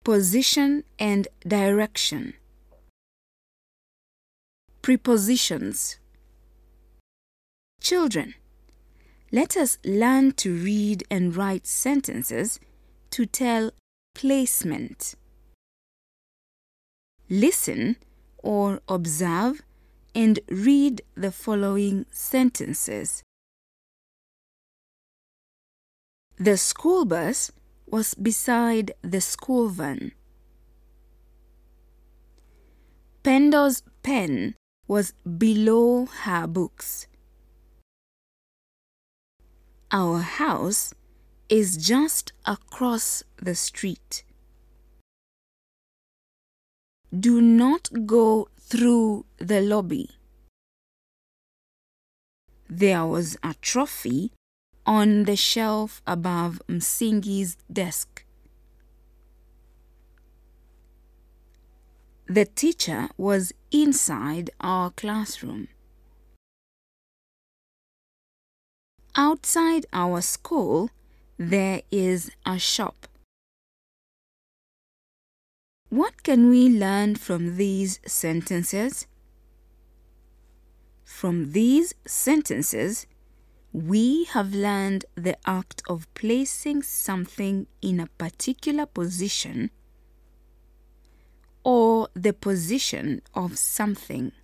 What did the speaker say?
Position and direction. Prepositions. Children, let us learn to read and write sentences to tell placement. Listen or observe and read the following sentences. The school bus was beside the school van. Pendo's pen was below her books. Our house is just across the street. Do not go through the lobby. There was a trophy on the shelf above Msingi's desk. The teacher was inside our classroom. Outside our school, there is a shop. What can we learn from these sentences? From these sentences, we have learned the act of placing something in a particular position or the position of something.